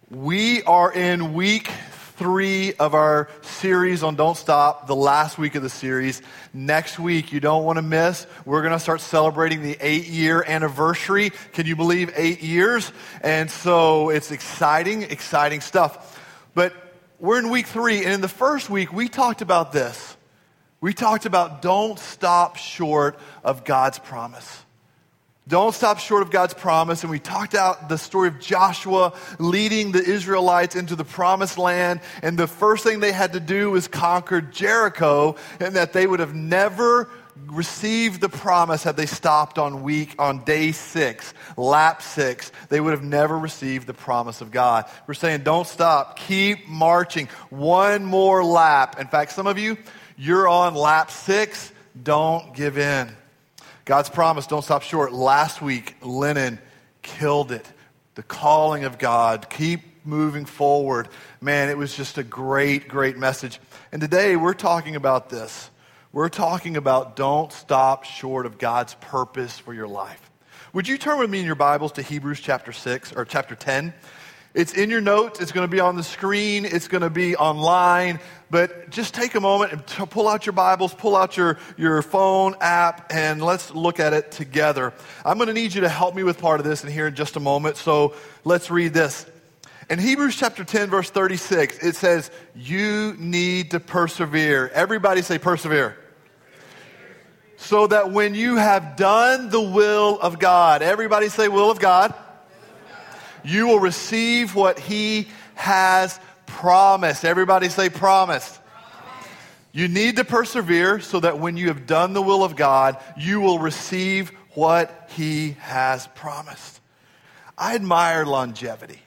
We are in week 3 of our series on Don't Stop, the last week of the series. Next week, you don't want to miss. We're going to start celebrating the 8-year anniversary. Can you believe 8 years? And so it's exciting stuff. But we're in week 3, and in the first week, we talked about this. We talked about don't stop short of God's promise. Don't stop short of God's promise. And we talked out the story of Joshua leading the Israelites into the promised land. And the first thing they had to do was conquer Jericho, and that they would have never received the promise had they stopped on day 6, lap 6. They would have never received the promise of God. We're saying don't stop. Keep marching. One more lap. In fact, some of you, you're on lap 6. Don't give in. God's promise, don't stop short. Last week, Lennon killed it. The calling of God. Keep moving forward. Man, it was just a great, great message. And today, we're talking about this. We're talking about don't stop short of God's purpose for your life. Would you turn with me in your Bibles to Hebrews chapter 6 or chapter 10? It's in your notes. It's going to be on the screen. It's going to be online. But just take a moment and pull out your Bibles, pull out your phone app, and let's look at it together. I'm going to need you to help me with part of this in here in just a moment. So let's read this. In Hebrews chapter 10, verse 36, it says, you need to persevere. Everybody say persevere. So that when you have done the will of God, everybody say will of God. You will receive what he has promised. Everybody say promised. You need to persevere so that when you have done the will of God, you will receive what he has promised. I admire longevity.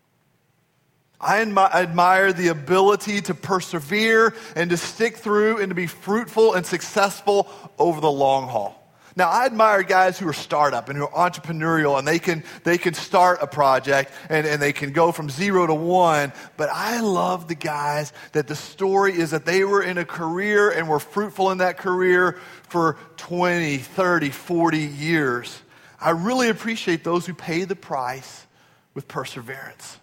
I admire the ability to persevere and to stick through and to be fruitful and successful over the long haul. Now, I admire guys who are startup and who are entrepreneurial, and they can start a project and they can go from 0 to 1. But I love the guys that the story is that they were in a career and were fruitful in that career for 20, 30, 40 years. I really appreciate those who pay the price with perseverance.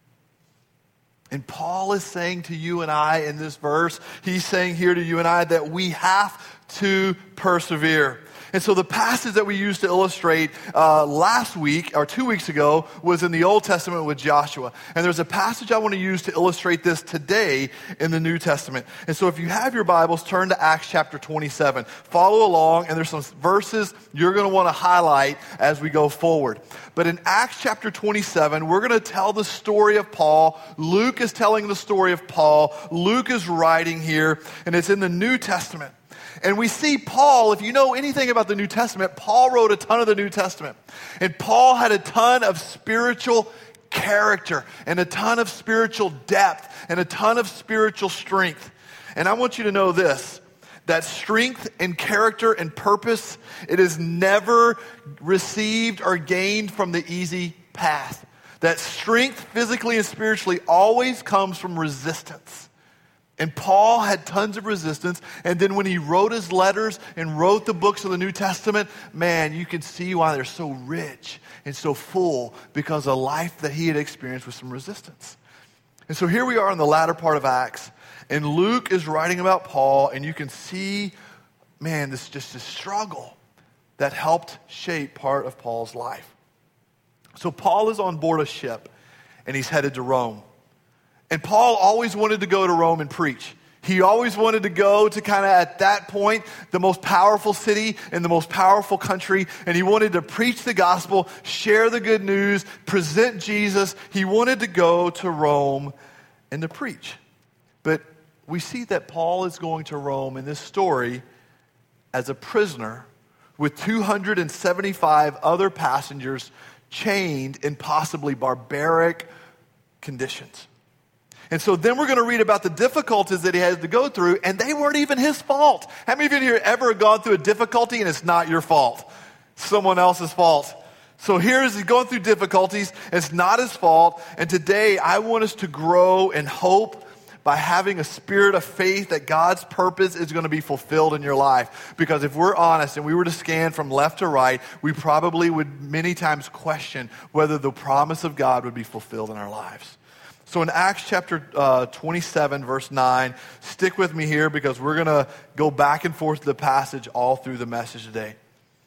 And Paul is saying to you and I in this verse, he's saying here to you and I that we have to persevere. And so the passage that we used to illustrate last week, or 2 weeks ago, was in the Old Testament with Joshua. And there's a passage I want to use to illustrate this today in the New Testament. And so if you have your Bibles, turn to Acts chapter 27. Follow along, and there's some verses you're going to want to highlight as we go forward. But in Acts chapter 27, we're going to tell the story of Paul. Luke is telling the story of Paul. Luke is writing here, and it's in the New Testament. And we see Paul, if you know anything about the New Testament, Paul wrote a ton of the New Testament. And Paul had a ton of spiritual character and a ton of spiritual depth and a ton of spiritual strength. And I want you to know this, that strength and character and purpose, it is never received or gained from the easy path. That strength physically and spiritually always comes from resistance. And Paul had tons of resistance. And then when he wrote his letters and wrote the books of the New Testament, man, you can see why they're so rich and so full, because a life that he had experienced with some resistance. And so here we are in the latter part of Acts, and Luke is writing about Paul, and you can see, man, this struggle that helped shape part of Paul's life. So Paul is on board a ship, and he's headed to Rome. And Paul always wanted to go to Rome and preach. He always wanted to go to kind of, at that point, the most powerful city in the most powerful country. And he wanted to preach the gospel, share the good news, present Jesus. He wanted to go to Rome and to preach. But we see that Paul is going to Rome in this story as a prisoner with 275 other passengers chained in possibly barbaric conditions. And so then we're going to read about the difficulties that he had to go through, and they weren't even his fault. How many of you here ever gone through a difficulty and it's not your fault? Someone else's fault. So he's going through difficulties. It's not his fault. And today I want us to grow in hope, by having a spirit of faith that God's purpose is going to be fulfilled in your life. Because if we're honest and we were to scan from left to right, we probably would many times question whether the promise of God would be fulfilled in our lives. So in Acts chapter 27, verse 9, stick with me here because we're going to go back and forth to the passage all through the message today.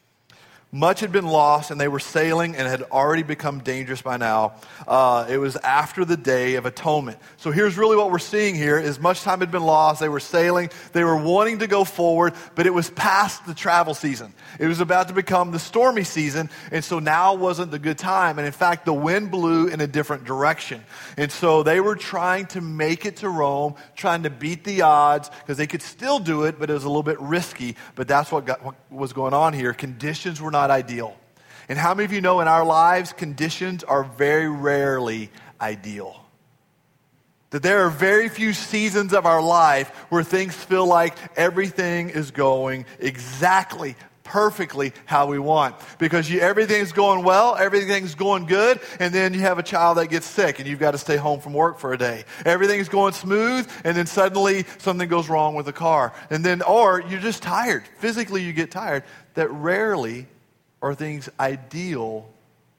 Much had been lost, and they were sailing and had already become dangerous by now. It was after the Day of Atonement. So here's really what we're seeing here is much time had been lost. They were sailing. They were wanting to go forward, but it was past the travel season. It was about to become the stormy season, and so now wasn't the good time. And in fact, the wind blew in a different direction. And so they were trying to make it to Rome, trying to beat the odds, because they could still do it, but it was a little bit risky. But that's what was going on here. Conditions were not ideal. And how many of you know in our lives, conditions are very rarely ideal? That there are very few seasons of our life where things feel like everything is going exactly, perfectly how we want. Because everything's going well, everything's going good, and then you have a child that gets sick and you've got to stay home from work for a day. Everything's going smooth, and then suddenly something goes wrong with the car. And then, or you're just tired. Physically you get tired. That rarely are things ideal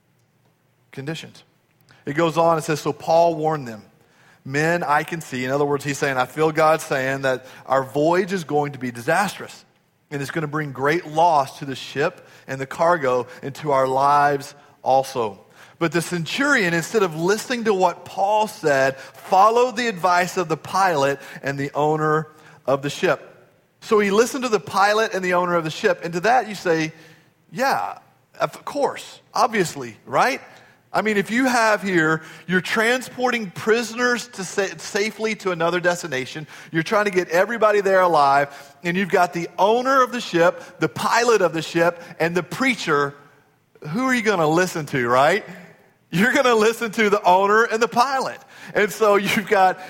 conditions. It goes on, it says, so Paul warned them, men, I can see. In other words, he's saying, I feel God saying that our voyage is going to be disastrous. And it's going to bring great loss to the ship and the cargo and to our lives also. But the centurion, instead of listening to what Paul said, followed the advice of the pilot and the owner of the ship. So he listened to the pilot and the owner of the ship. And to that you say, yeah, of course, obviously, right? I mean, if you have here, you're transporting prisoners to safely to another destination. You're trying to get everybody there alive. And you've got the owner of the ship, the pilot of the ship, and the preacher. Who are you going to listen to, right? You're going to listen to the owner and the pilot. And so you've got,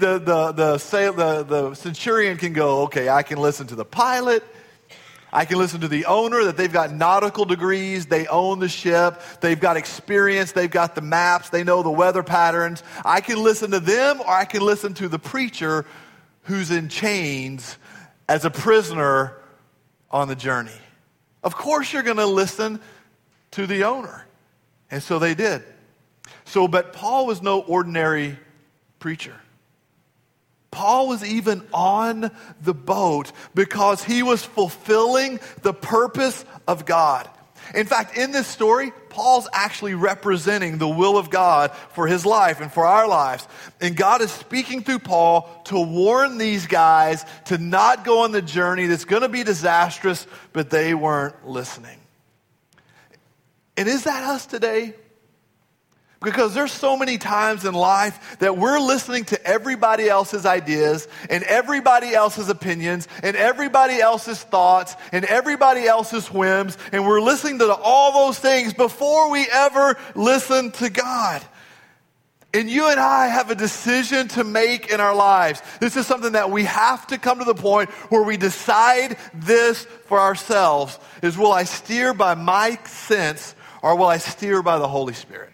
the centurion can go, okay, I can listen to the pilot. I can listen to the owner, that they've got nautical degrees, they own the ship, they've got experience, they've got the maps, they know the weather patterns. I can listen to them, or I can listen to the preacher who's in chains as a prisoner on the journey. Of course you're going to listen to the owner. And so they did. But Paul was no ordinary preacher. Paul was even on the boat because he was fulfilling the purpose of God. In fact, in this story, Paul's actually representing the will of God for his life and for our lives. And God is speaking through Paul to warn these guys to not go on the journey that's going to be disastrous, but they weren't listening. And is that us today? Because there's so many times in life that we're listening to everybody else's ideas and everybody else's opinions and everybody else's thoughts and everybody else's whims, and we're listening to all those things before we ever listen to God. And you and I have a decision to make in our lives. This is something that we have to come to the point where we decide this for ourselves, is will I steer by my sense or will I steer by the Holy Spirit?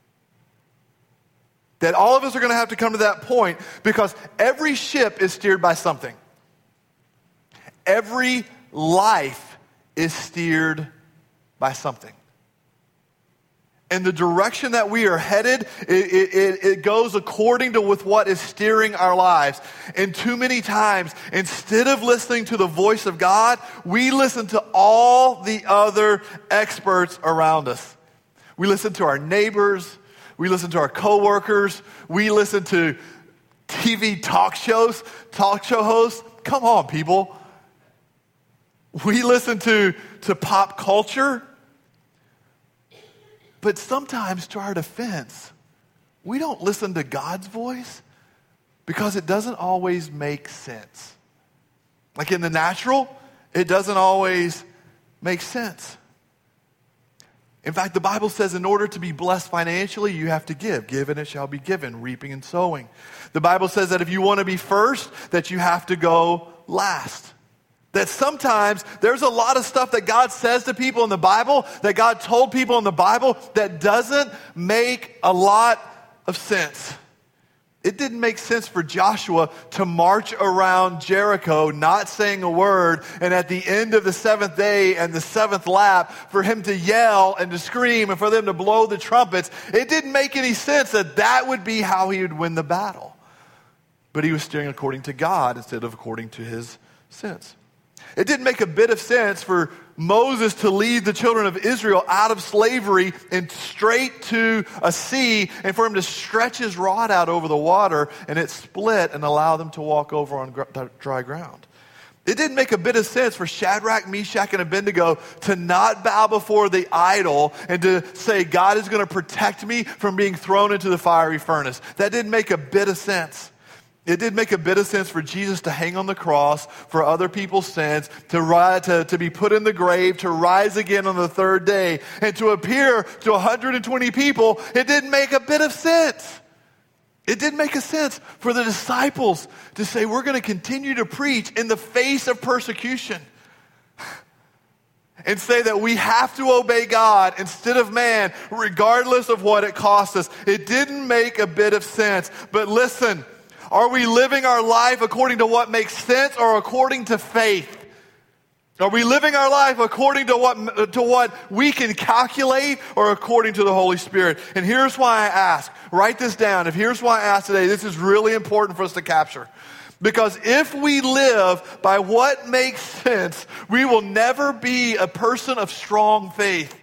That all of us are going to have to come to that point, because every ship is steered by something. Every life is steered by something. And the direction that we are headed, it goes according to with what is steering our lives. And too many times, instead of listening to the voice of God, we listen to all the other experts around us. We listen to our neighbors. We listen to our coworkers. We listen to TV talk show hosts. Come on, people. We listen to pop culture. But sometimes, to our defense, we don't listen to God's voice because it doesn't always make sense. Like in the natural, it doesn't always make sense. In fact, the Bible says in order to be blessed financially, you have to give. Give and it shall be given, reaping and sowing. The Bible says that if you want to be first, that you have to go last. That sometimes there's a lot of stuff that God says to people in the Bible, that God told people in the Bible, that doesn't make a lot of sense. It didn't make sense for Joshua to march around Jericho, not saying a word, and at the end of the seventh day and the seventh lap, for him to yell and to scream and for them to blow the trumpets. It didn't make any sense that that would be how he would win the battle. But he was steering according to God instead of according to his sense. It didn't make a bit of sense for Moses to lead the children of Israel out of slavery and straight to a sea, and for him to stretch his rod out over the water and it split and allow them to walk over on dry ground. It didn't make a bit of sense for Shadrach, Meshach, and Abednego to not bow before the idol and to say, God is going to protect me from being thrown into the fiery furnace. That didn't make a bit of sense. It did make a bit of sense for Jesus to hang on the cross for other people's sins, to be put in the grave, to rise again on the third day, and to appear to 120 people. It didn't make a bit of sense. It didn't make a sense for the disciples to say, we're going to continue to preach in the face of persecution and say that we have to obey God instead of man, regardless of what it costs us. It didn't make a bit of sense. But listen, are we living our life according to what makes sense or according to faith? Are we living our life according to what we can calculate or according to the Holy Spirit? And here's why I ask. Write this down. Here's why I ask today. This is really important for us to capture. Because if we live by what makes sense, we will never be a person of strong faith.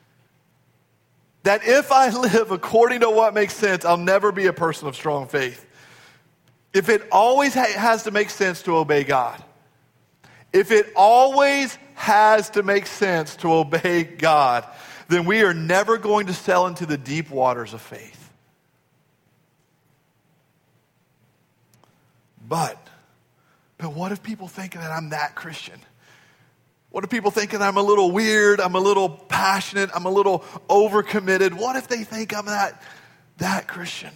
That if I live according to what makes sense, I'll never be a person of strong faith. If it always has to make sense to obey God, if it always has to make sense to obey God, then we are never going to sail into the deep waters of faith. But what if people think that I'm that Christian? What if people think that I'm a little weird, I'm a little passionate, I'm a little overcommitted? What if they think I'm that Christian?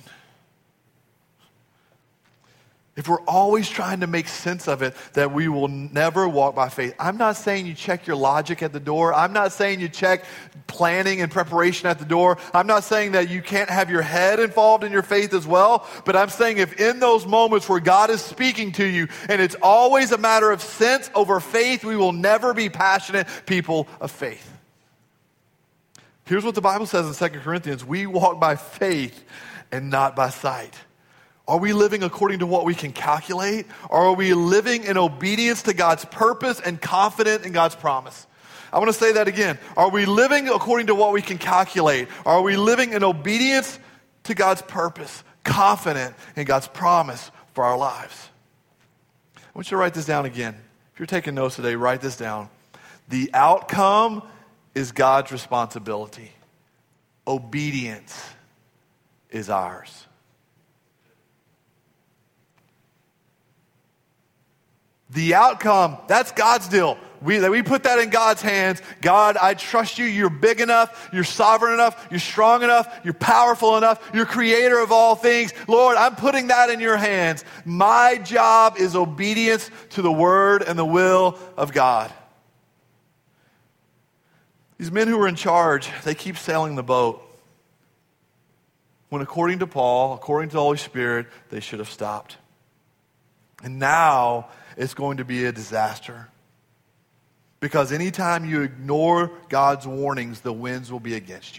If we're always trying to make sense of it, that we will never walk by faith. I'm not saying you check your logic at the door. I'm not saying you check planning and preparation at the door. I'm not saying that you can't have your head involved in your faith as well. But I'm saying if in those moments where God is speaking to you and it's always a matter of sense over faith, we will never be passionate people of faith. Here's what the Bible says in 2 Corinthians. We walk by faith and not by sight. Are we living according to what we can calculate? Or are we living in obedience to God's purpose and confident in God's promise? I want to say that again. Are we living according to what we can calculate? Or are we living in obedience to God's purpose, confident in God's promise for our lives? I want you to write this down again. If you're taking notes today, write this down. The outcome is God's responsibility. Obedience is ours. The outcome, that's God's deal. We put that in God's hands. God, I trust you. You're big enough. You're sovereign enough. You're strong enough. You're powerful enough. You're creator of all things. Lord, I'm putting that in your hands. My job is obedience to the word and the will of God. These men who were in charge, they keep sailing the boat. When according to Paul, according to the Holy Spirit, they should have stopped. And now it's going to be a disaster. Because anytime you ignore God's warnings, the winds will be against you.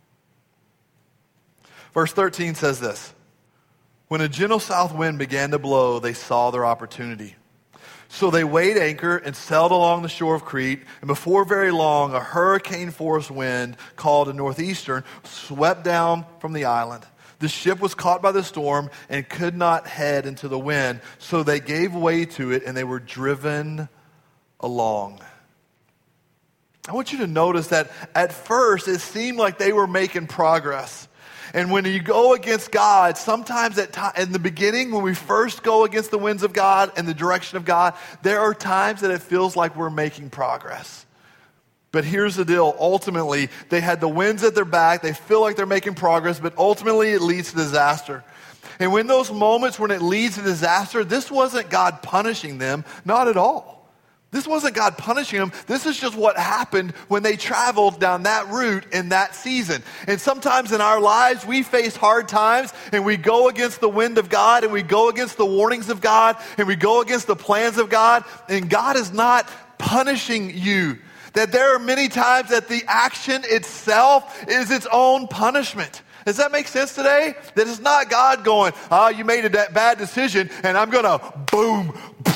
Verse 13 says this. When a gentle south wind began to blow, they saw their opportunity. So they weighed anchor and sailed along the shore of Crete. And before very long, a hurricane-force wind called a northeastern swept down from the island. The ship was caught by the storm and could not head into the wind. So they gave way to it and they were driven along. I want you to notice that at first it seemed like they were making progress. And when you go against God, sometimes in the beginning, when we first go against the winds of God and the direction of God, there are times that it feels like we're making progress. But here's the deal. Ultimately, they had the winds at their back. They feel like they're making progress, but ultimately it leads to disaster. And when those moments when it leads to disaster, this wasn't God punishing them, not at all. This wasn't God punishing them. This is just what happened when they traveled down that route in that season. And sometimes in our lives, we face hard times and we go against the wind of God and we go against the warnings of God and we go against the plans of God. And God is not punishing you. That there are many times that the action itself is its own punishment. Does that make sense today? That it's not God going, you made a bad decision and I'm going to boom,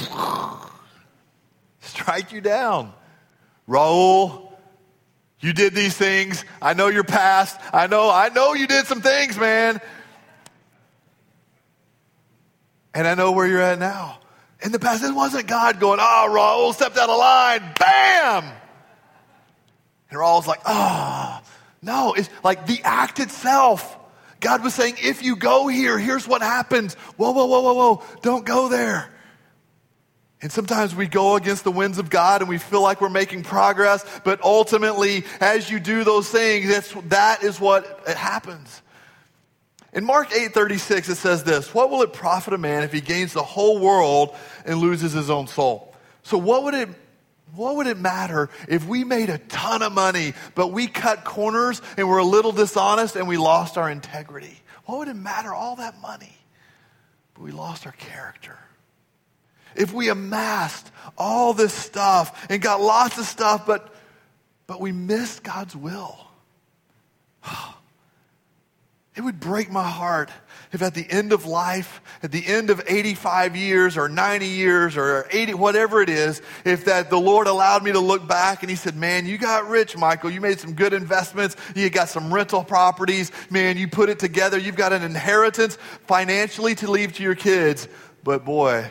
strike you down. Raul, you did these things. I know your past. I know you did some things, man. And I know where you're at now. In the past, it wasn't God going, Raul stepped out of line. Bam! And Raul's like, no. It's like the act itself. God was saying, if you go here, here's what happens. Whoa. Don't go there. And sometimes we go against the winds of God and we feel like we're making progress, but ultimately, as you do those things, that is what happens. In Mark 8:36, it says this: what will it profit a man if he gains the whole world and loses his own soul? So what would it matter if we made a ton of money, but we cut corners and we're a little dishonest and we lost our integrity? What would it matter, all that money, but we lost our character? If we amassed all this stuff and got lots of stuff, but we missed God's will. It would break my heart if at the end of life, at the end of 85 years or 90 years or 80, whatever it is, if that the Lord allowed me to look back and he said, man, you got rich, Michael. You made some good investments. You got some rental properties. Man, you put it together. You've got an inheritance financially to leave to your kids. But boy,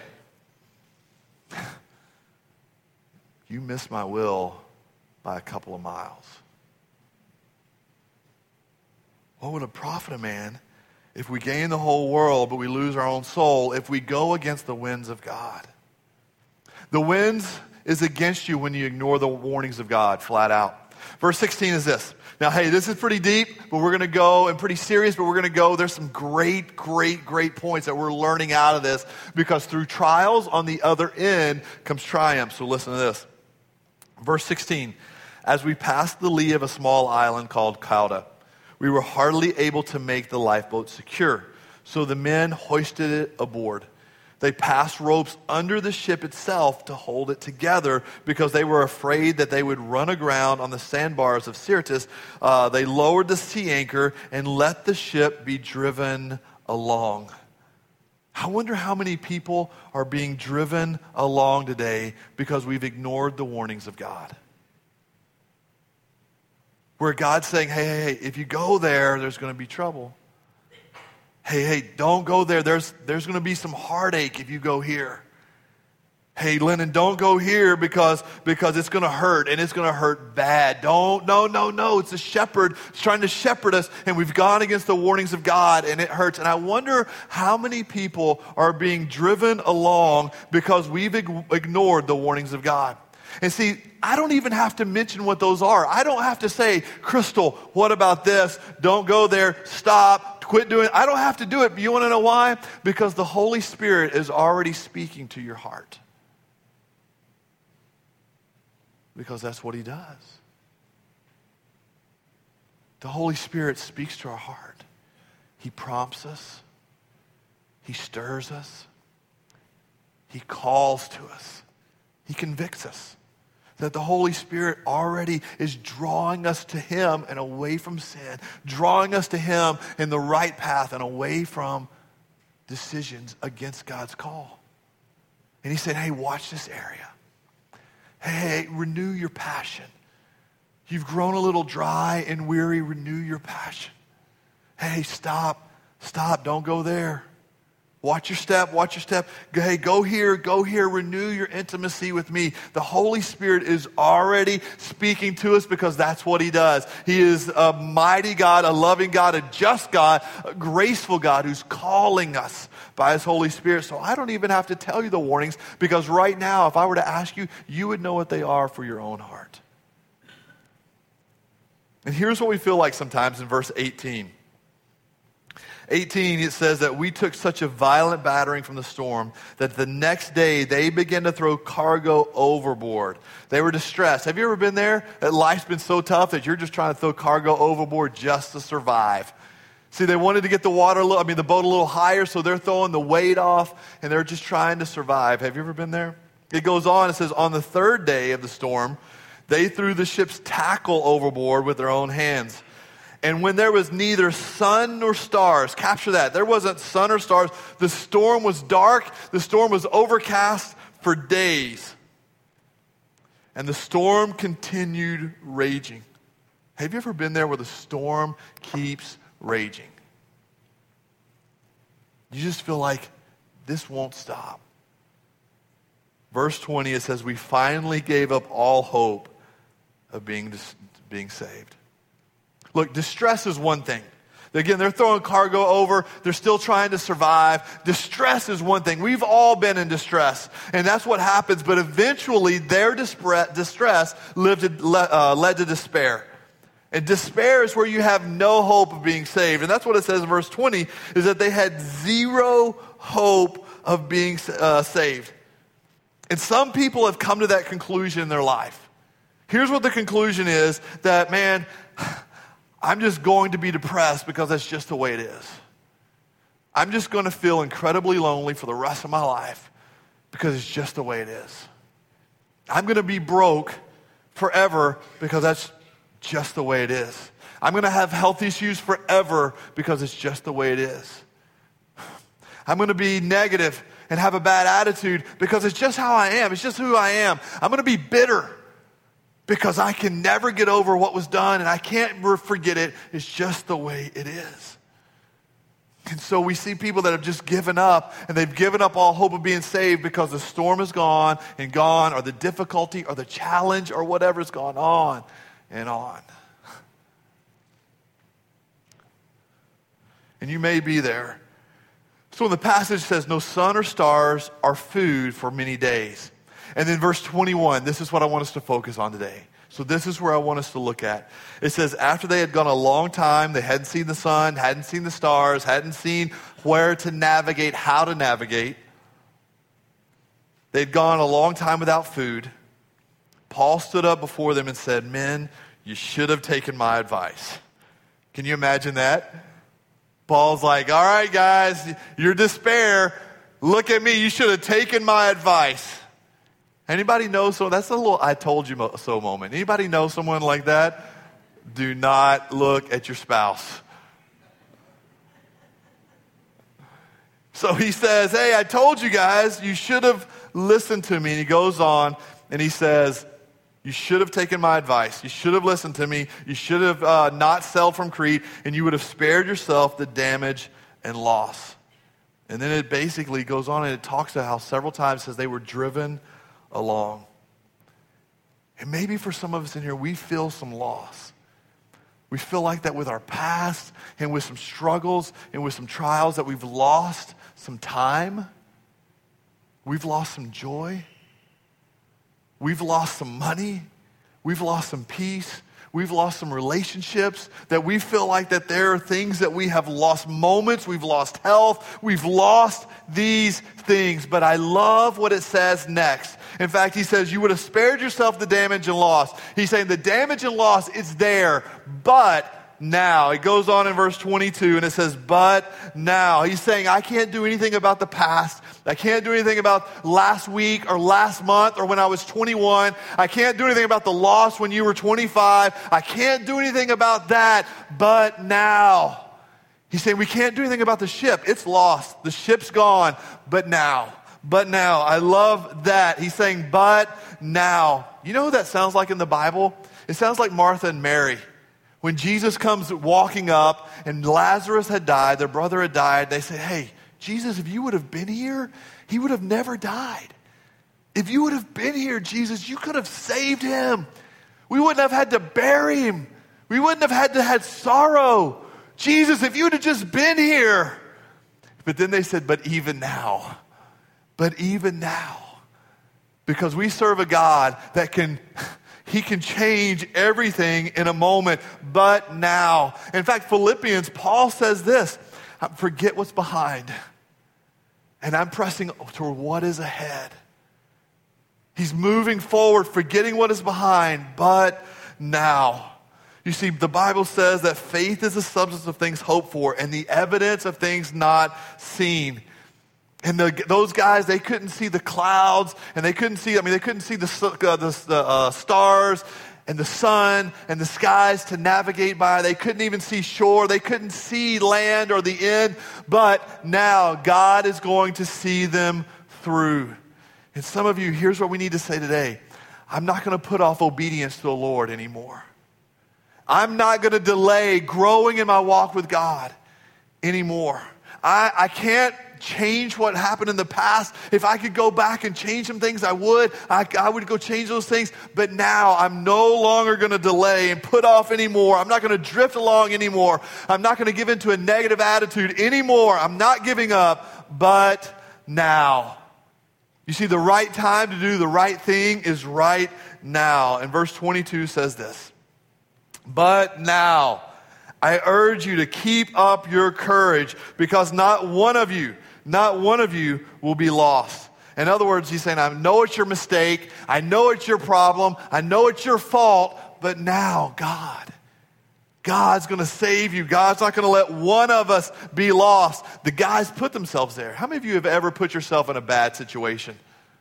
you missed my will by a couple of miles. What would it profit a man if we gain the whole world but we lose our own soul, if we go against the winds of God? The winds is against you when you ignore the warnings of God flat out. Verse 16 is this. Now, hey, this is pretty deep, but we're going to go, and pretty serious, but we're going to go. There's some great points that we're learning out of this, because through trials on the other end comes triumph. So listen to this. Verse 16, as we passed the lee of a small island called Cauda, we were hardly able to make the lifeboat secure, so the men hoisted it aboard. They passed ropes under the ship itself to hold it together because they were afraid that they would run aground on the sandbars of Syrtis. They lowered the sea anchor and let the ship be driven along. I wonder how many people are being driven along today because we've ignored the warnings of God. Where God's saying, hey, if you go there, there's going to be trouble. Hey, don't go there. There's going to be some heartache if you go here. Hey, Lennon, don't go here because it's going to hurt, and it's going to hurt bad. No. It's a shepherd. It's trying to shepherd us, and we've gone against the warnings of God, and it hurts. And I wonder how many people are being driven along because we've ignored the warnings of God. And see, I don't even have to mention what those are. I don't have to say, Crystal, what about this? Don't go there. Stop. Quit doing it. I don't have to do it. But you want to know why? Because the Holy Spirit is already speaking to your heart. Because that's what he does. The Holy Spirit speaks to our heart. He prompts us. He stirs us. He calls to us. He convicts us. That the Holy Spirit already is drawing us to him and away from sin, drawing us to him in the right path and away from decisions against God's call. And he said, hey, watch this area. Hey, renew your passion. You've grown a little dry and weary. Renew your passion. Hey, stop, don't go there. Watch your step. Hey, go here, renew your intimacy with me. The Holy Spirit is already speaking to us because that's what he does. He is a mighty God, a loving God, a just God, a graceful God who's calling us by his Holy Spirit. So I don't even have to tell you the warnings, because right now, if I were to ask you, you would know what they are for your own heart. And here's what we feel like sometimes in verse 18. 18, it says that we took such a violent battering from the storm that the next day they began to throw cargo overboard. They were distressed. Have you ever been there? That life's been so tough that you're just trying to throw cargo overboard just to survive. See, they wanted to get the boat a little higher, so they're throwing the weight off, and they're just trying to survive. Have you ever been there? It goes on, it says, on the third day of the storm, they threw the ship's tackle overboard with their own hands. And when there was neither sun nor stars, capture that, there wasn't sun or stars. The storm was dark. The storm was overcast for days. And the storm continued raging. Have you ever been there where the storm keeps raging? You just feel like this won't stop. Verse 20, it says, we finally gave up all hope of being saved. Look, distress is one thing. Again, they're throwing cargo over. They're still trying to survive. Distress is one thing. We've all been in distress, and that's what happens. But eventually, their distress led to despair. And despair is where you have no hope of being saved. And that's what it says in verse 20, is that they had zero hope of being saved. And some people have come to that conclusion in their life. Here's what the conclusion is, that, man, I'm just going to be depressed because that's just the way it is. I'm just going to feel incredibly lonely for the rest of my life because it's just the way it is. I'm going to be broke forever because that's just the way it is. I'm going to have health issues forever because it's just the way it is. I'm going to be negative and have a bad attitude because it's just how I am. It's just who I am. I'm going to be bitter because I can never get over what was done and I can't forget it. It's just the way it is. And so we see people that have just given up, and they've given up all hope of being saved because the storm is gone, or the difficulty or the challenge or whatever's gone on and on. And you may be there. So when the passage says, no sun or stars are food for many days. And then verse 21, this is what I want us to focus on today. So this is where I want us to look at. It says, after they had gone a long time, they hadn't seen the sun, hadn't seen the stars, hadn't seen where to navigate, how to navigate. They'd gone a long time without food. Paul stood up before them and said, men, you should have taken my advice. Can you imagine that? Paul's like, all right, guys, your despair. Look at me. You should have taken my advice. Anybody know so? That's a little I told you so moment. Anybody know someone like that? Do not look at your spouse. So he says, hey, I told you guys, you should have listened to me. And he goes on and he says, you should have taken my advice. You should have listened to me. You should have not sailed from Crete, and you would have spared yourself the damage and loss. And then it basically goes on and it talks about how several times it says they were driven along. And maybe for some of us in here, we feel some loss. We feel like that with our past and with some struggles and with some trials that we've lost some time. We've lost some joy. We've lost some money. We've lost some peace. We've lost some relationships, that we feel like that there are things that we have lost, moments, we've lost health, we've lost these things. But I love what it says next. In fact, he says, you would have spared yourself the damage and loss. He's saying the damage and loss is there, but now. It goes on in verse 22 and it says, but now. He's saying, I can't do anything about the past. I can't do anything about last week or last month or when I was 21. I can't do anything about the loss when you were 25. I can't do anything about that, but now. He's saying we can't do anything about the ship. It's lost. The ship's gone, but now. But now. I love that. He's saying, but now. You know who that sounds like in the Bible? It sounds like Martha and Mary. When Jesus comes walking up and Lazarus had died, their brother had died, they say, hey, Jesus, if you would have been here, he would have never died. If you would have been here, Jesus, you could have saved him. We wouldn't have had to bury him. We wouldn't have had to have sorrow. Jesus, if you would have just been here. But then they said, but even now. But even now. Because we serve a God that He can change everything in a moment, but now. In fact, Philippians, Paul says this. forget what's behind. And I'm pressing toward what is ahead. He's moving forward, forgetting what is behind, but now. You see, the Bible says that faith is the substance of things hoped for and the evidence of things not seen. And those guys, they couldn't see the clouds, and they couldn't see the stars and the sun and the skies to navigate by. They couldn't even see shore. They couldn't see land or the end. But now God is going to see them through. And some of you, here's what we need to say today. I'm not going to put off obedience to the Lord anymore. I'm not going to delay growing in my walk with God anymore. I can't change what happened in the past. If I could go back and change some things, I would. I would go change those things. But now I'm no longer going to delay and put off anymore. I'm not going to drift along anymore. I'm not going to give into a negative attitude anymore. I'm not giving up, but now. You see, the right time to do the right thing is right now. And verse 22 says this. But now, I urge you to keep up your courage, because not one of you will be lost. In other words, he's saying, I know it's your mistake. I know it's your problem. I know it's your fault. But now, God's going to save you. God's not going to let one of us be lost. The guys put themselves there. How many of you have ever put yourself in a bad situation?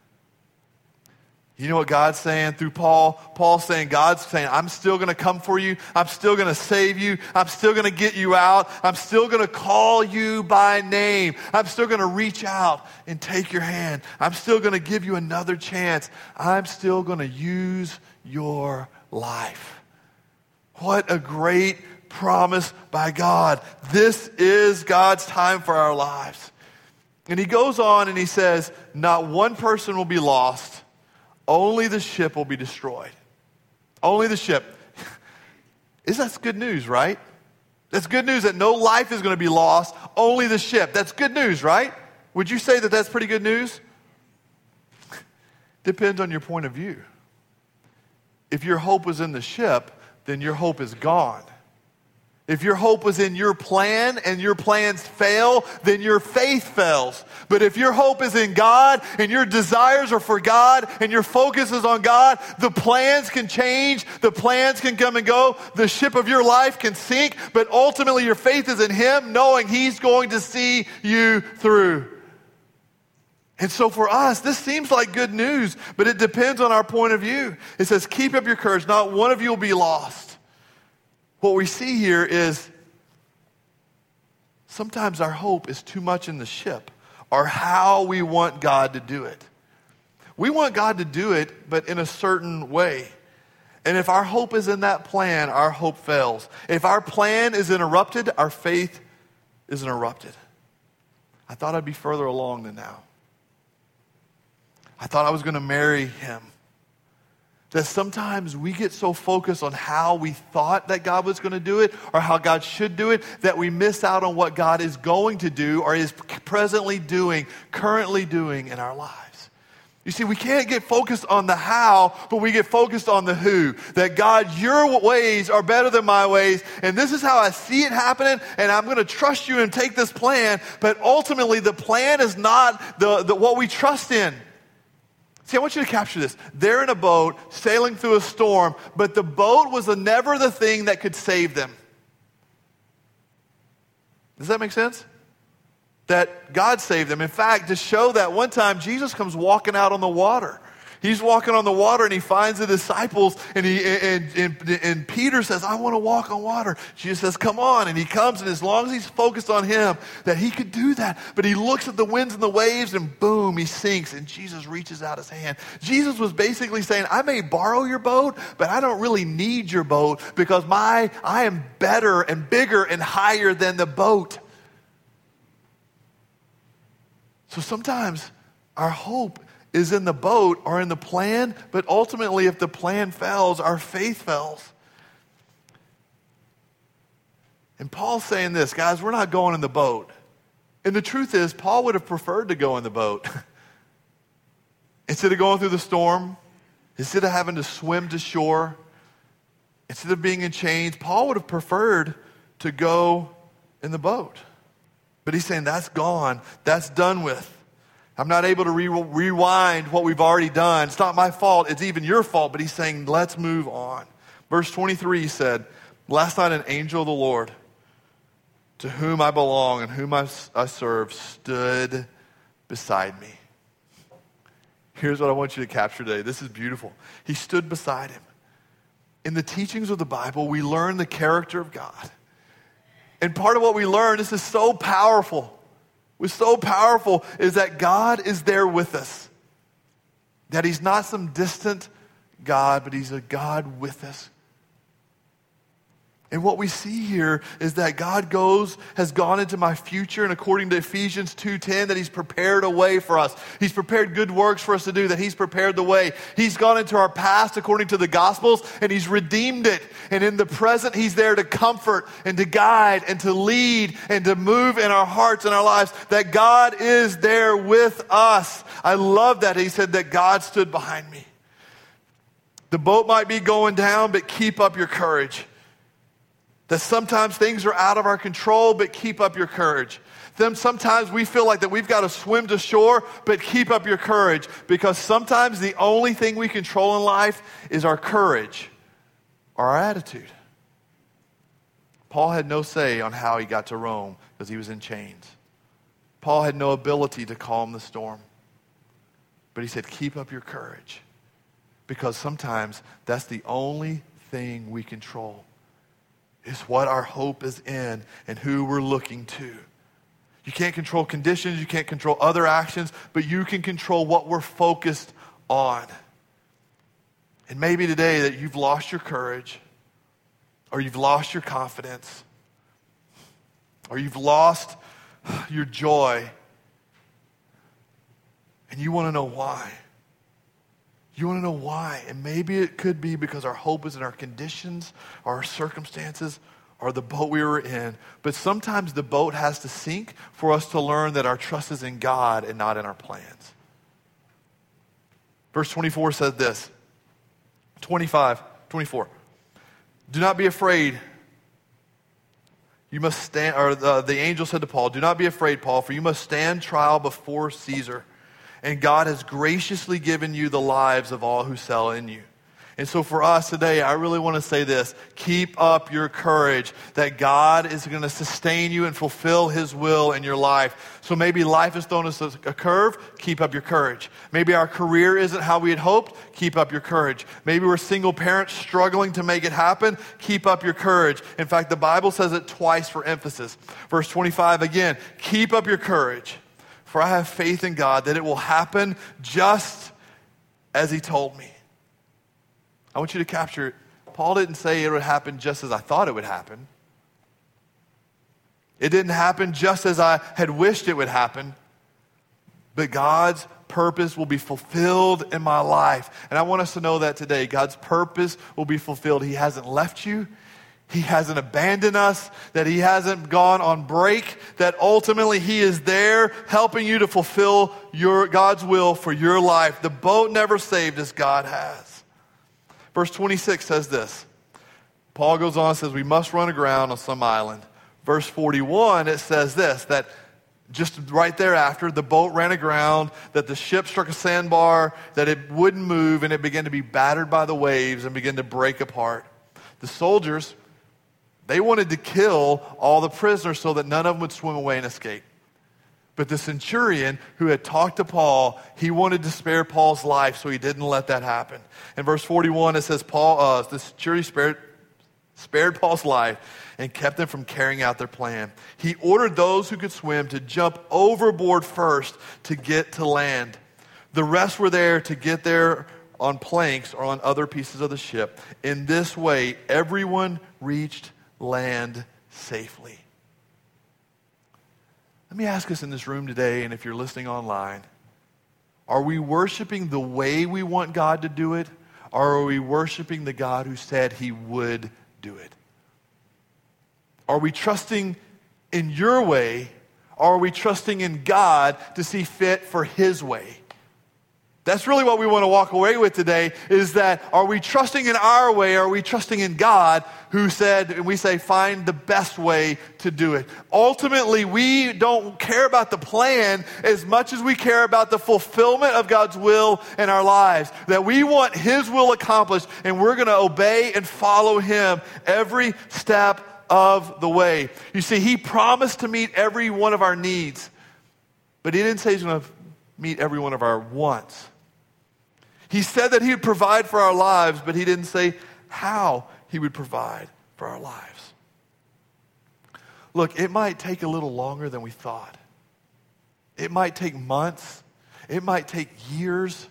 You know what God's saying through Paul? Paul's saying, God's saying, I'm still going to come for you. I'm still going to save you. I'm still going to get you out. I'm still going to call you by name. I'm still going to reach out and take your hand. I'm still going to give you another chance. I'm still going to use your life. What a great promise by God. This is God's time for our lives. And he goes on and he says, not one person will be lost. Only the ship will be destroyed. Only the ship. That's good news, right? That's good news that no life is going to be lost. Only the ship. That's good news, right? Would you say that that's pretty good news? Depends on your point of view. If your hope was in the ship, then your hope is gone. If your hope was in your plan and your plans fail, then your faith fails. But if your hope is in God and your desires are for God and your focus is on God, the plans can change, the plans can come and go, the ship of your life can sink, but ultimately your faith is in Him, knowing He's going to see you through. And so for us, this seems like good news, but it depends on our point of view. It says, keep up your courage, not one of you will be lost. What we see here is sometimes our hope is too much in the ship or how we want God to do it. We want God to do it, but in a certain way. And if our hope is in that plan, our hope fails. If our plan is interrupted, our faith is interrupted. I thought I'd be further along than now. I thought I was going to marry him. That sometimes we get so focused on how we thought that God was going to do it or how God should do it that we miss out on what God is going to do or is presently doing, currently doing in our lives. You see, we can't get focused on the how, but we get focused on the who. That God, your ways are better than my ways, and this is how I see it happening, and I'm going to trust you and take this plan, but ultimately the plan is not the what we trust in. See, I want you to capture this. They're in a boat sailing through a storm, but the boat was never the thing that could save them. Does that make sense? That God saved them. In fact, to show that, one time Jesus comes walking out on the water. He's walking on the water and he finds the disciples and Peter says, I want to walk on water. Jesus says, come on. And he comes, and as long as he's focused on him, that he could do that. But he looks at the winds and the waves and boom, he sinks, and Jesus reaches out his hand. Jesus was basically saying, I may borrow your boat, but I don't really need your boat because I am better and bigger and higher than the boat. So sometimes our hope is in the boat or in the plan, but ultimately if the plan fails, our faith fails. And Paul's saying this, guys, we're not going in the boat. And the truth is, Paul would have preferred to go in the boat. Instead of going through the storm, instead of having to swim to shore, instead of being in chains, Paul would have preferred to go in the boat. But he's saying that's gone. That's done with. I'm not able to rewind what we've already done. It's not my fault. It's even your fault. But he's saying, let's move on. Verse 23 said, last night an angel of the Lord, to whom I belong and whom I serve, stood beside me. Here's what I want you to capture today. This is beautiful. He stood beside him. In the teachings of the Bible, we learn the character of God. And part of what we learn, this is so powerful. What's so powerful is that God is there with us. That he's not some distant God, but he's a God with us. And what we see here is that God has gone into my future, and according to Ephesians 2:10, that he's prepared a way for us. He's prepared good works for us to do, that he's prepared the way. He's gone into our past according to the Gospels, and he's redeemed it. And in the present, he's there to comfort and to guide and to lead and to move in our hearts and our lives, that God is there with us. I love that he said that God stood behind me. The boat might be going down, but keep up your courage. That sometimes things are out of our control, but keep up your courage. Then sometimes we feel like that we've got to swim to shore, but keep up your courage. Because sometimes the only thing we control in life is our courage or our attitude. Paul had no say on how he got to Rome because he was in chains. Paul had no ability to calm the storm. But he said, keep up your courage. Because sometimes that's the only thing we control. Is what our hope is in and who we're looking to. You can't control conditions, you can't control other actions, but you can control what we're focused on. And maybe today that you've lost your courage, or you've lost your confidence, or you've lost your joy, and you want to know why. You want to know why. And maybe it could be because our hope is in our conditions, or our circumstances, or the boat we were in. But sometimes the boat has to sink for us to learn that our trust is in God and not in our plans. Verse 24 says this. 24. Do not be afraid. You must stand, or the angel said to Paul, do not be afraid, Paul, for you must stand trial before Caesar. And God has graciously given you the lives of all who sell in you. And so for us today, I really want to say this. Keep up your courage that God is going to sustain you and fulfill his will in your life. So maybe life has thrown us a curve. Keep up your courage. Maybe our career isn't how we had hoped. Keep up your courage. Maybe we're single parents struggling to make it happen. Keep up your courage. In fact, the Bible says it twice for emphasis. Verse 25 again, keep up your courage. For I have faith in God that it will happen just as he told me. I want you to capture it. Paul didn't say it would happen just as I thought it would happen. It didn't happen just as I had wished it would happen. But God's purpose will be fulfilled in my life. And I want us to know that today. God's purpose will be fulfilled. He hasn't left you. He hasn't abandoned us, that he hasn't gone on break, that ultimately he is there helping you to fulfill God's will for your life. The boat never saved us, God has. Verse 26 says this. Paul goes on and says, we must run aground on some island. Verse 41, it says this, that just right thereafter, the boat ran aground, that the ship struck a sandbar, that it wouldn't move, and it began to be battered by the waves and began to break apart. The soldiers, they wanted to kill all the prisoners so that none of them would swim away and escape. But the centurion who had talked to Paul, he wanted to spare Paul's life, so he didn't let that happen. In verse 41, it says, the centurion spared Paul's life and kept them from carrying out their plan. He ordered those who could swim to jump overboard first to get to land. The rest were there to get there on planks or on other pieces of the ship. In this way, everyone reached land safely. Let me ask us in this room today, and if you're listening online, are we worshiping the way we want God to do it, or are we worshiping the God who said he would do it? Are we trusting in your way, or are we trusting in God to see fit for his way? That's really what we want to walk away with today, is that are we trusting in our way, or are we trusting in God who said, and we say, find the best way to do it. Ultimately, we don't care about the plan as much as we care about the fulfillment of God's will in our lives. That we want His will accomplished, and we're going to obey and follow Him every step of the way. You see, He promised to meet every one of our needs, but He didn't say He's going to meet every one of our wants. He said that He would provide for our lives, but He didn't say how He would provide for our lives. Look, it might take a little longer than we thought. It might take months. It might take years.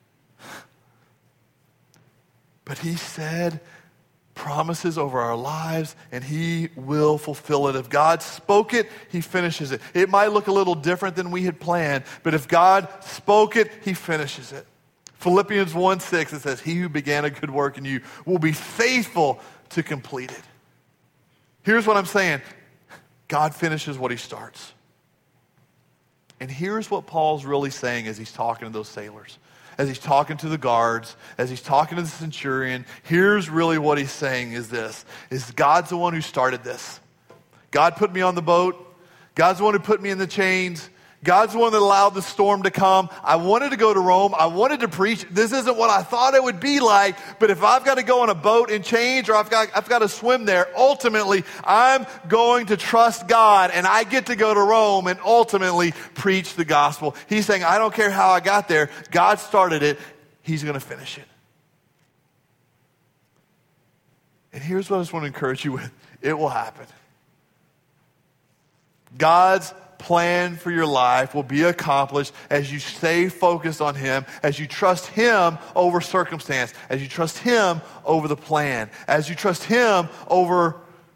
But He said promises over our lives, and He will fulfill it. If God spoke it, He finishes it. It might look a little different than we had planned, but if God spoke it, He finishes it. Philippians 1:6, it says, He who began a good work in you will be faithful to complete it. Here's what I'm saying. God finishes what He starts. And here's what Paul's really saying as he's talking to those sailors, as he's talking to the guards, as he's talking to the centurion. Here's really what he's saying is this, is God's the one who started this. God put me on the boat. God's the one who put me in the chains. God's the one that allowed the storm to come. I wanted to go to Rome. I wanted to preach. This isn't what I thought it would be like, but if I've got to go on a boat and change, or I've got to swim there, ultimately, I'm going to trust God, and I get to go to Rome and ultimately preach the gospel. He's saying, I don't care how I got there. God started it. He's going to finish it. And here's what I just want to encourage you with. It will happen. God's plan for your life will be accomplished as you stay focused on Him, as you trust Him over circumstance, as you trust Him over the plan, as you trust Him over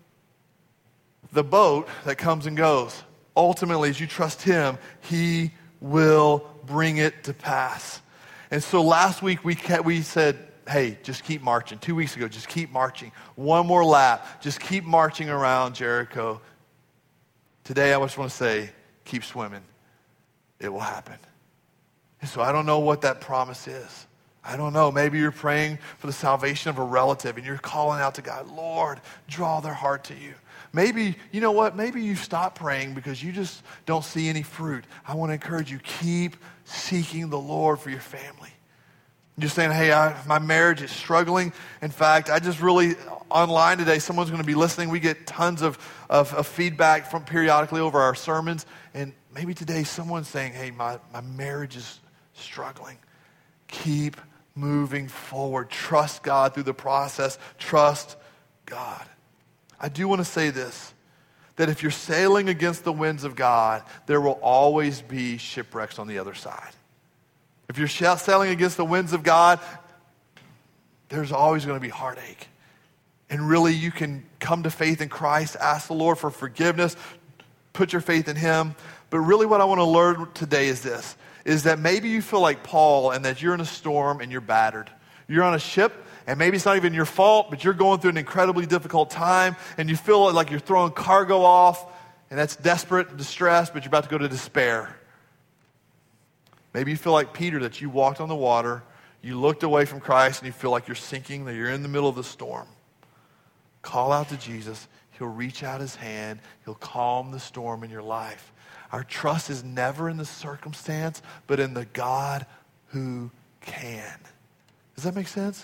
the boat that comes and goes. Ultimately, as you trust Him, He will bring it to pass. And so last week we said, hey, just keep marching. 2 weeks ago, just keep marching. One more lap. Just keep marching around Jericho. Today, I just want to say, keep swimming. It will happen. And so I don't know what that promise is. I don't know. Maybe you're praying for the salvation of a relative and you're calling out to God, Lord, draw their heart to you. Maybe, you know what? Maybe you stop praying because you just don't see any fruit. I want to encourage you, keep seeking the Lord for your family. You're saying, hey, my marriage is struggling. In fact, I just really, online today, someone's going to be listening. We get tons of feedback from periodically over our sermons. And maybe today someone's saying, hey, my marriage is struggling. Keep moving forward. Trust God through the process. Trust God. I do want to say this, that if you're sailing against the winds of God, there will always be shipwrecks on the other side. If you're sailing against the winds of God, there's always going to be heartache. And really, you can come to faith in Christ, ask the Lord for forgiveness, put your faith in Him. But really what I want to learn today is this, is that maybe you feel like Paul and that you're in a storm and you're battered. You're on a ship, and maybe it's not even your fault, but you're going through an incredibly difficult time, and you feel like you're throwing cargo off, and that's desperate distress, but you're about to go to despair. Maybe you feel like Peter, that you walked on the water, you looked away from Christ, and you feel like you're sinking, that you're in the middle of the storm. Call out to Jesus. He'll reach out His hand. He'll calm the storm in your life. Our trust is never in the circumstance, but in the God who can. Does that make sense?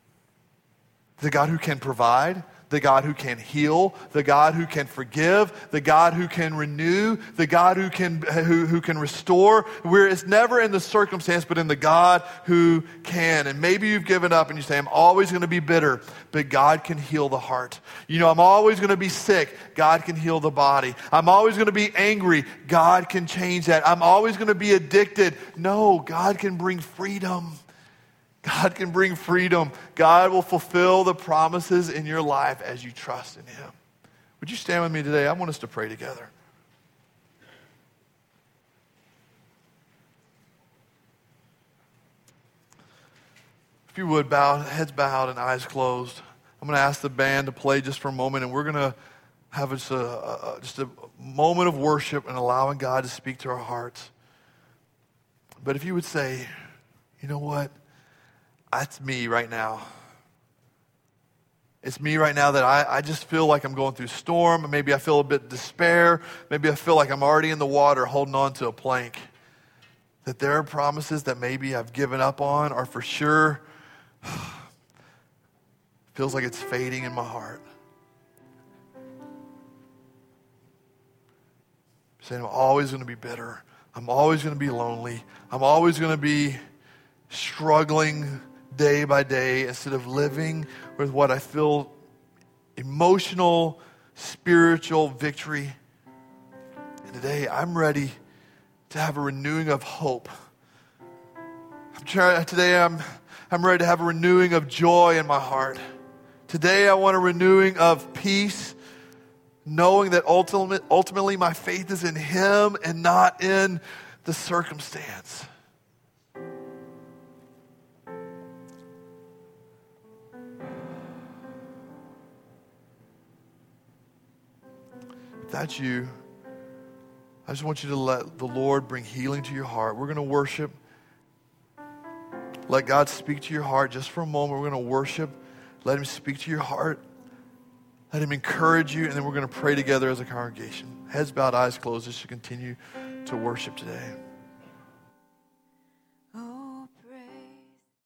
The God who can provide, the God who can heal, the God who can forgive, the God who can renew, the God who can restore. It's never in the circumstance, but in the God who can. And maybe you've given up and you say, I'm always going to be bitter, but God can heal the heart. You know, I'm always going to be sick. God can heal the body. I'm always going to be angry. God can change that. I'm always going to be addicted. No, God can bring freedom. God can bring freedom. God will fulfill the promises in your life as you trust in Him. Would you stand with me today? I want us to pray together. If you would, heads bowed and eyes closed. I'm going to ask the band to play just for a moment, and we're going to have just a moment of worship and allowing God to speak to our hearts. But if you would say, you know what? That's me right now. It's me right now that I just feel like I'm going through storm. Maybe I feel a bit despair. Maybe I feel like I'm already in the water holding on to a plank. That there are promises that maybe I've given up on, or for sure feels like it's fading in my heart. Saying I'm always going to be bitter. I'm always going to be lonely. I'm always going to be struggling day by day instead of living with what I feel emotional, spiritual victory. And today I'm ready to have a renewing of hope. Today I'm ready to have a renewing of joy in my heart. Today I want a renewing of peace, knowing that ultimately my faith is in Him and not in the circumstance. If that's you, I just want you to let the Lord bring healing to your heart. We're going to worship. Let God speak to your heart just for a moment. We're going to worship. Let Him speak to your heart. Let Him encourage you, and then we're going to pray together as a congregation. Heads bowed, eyes closed, just to continue to worship today.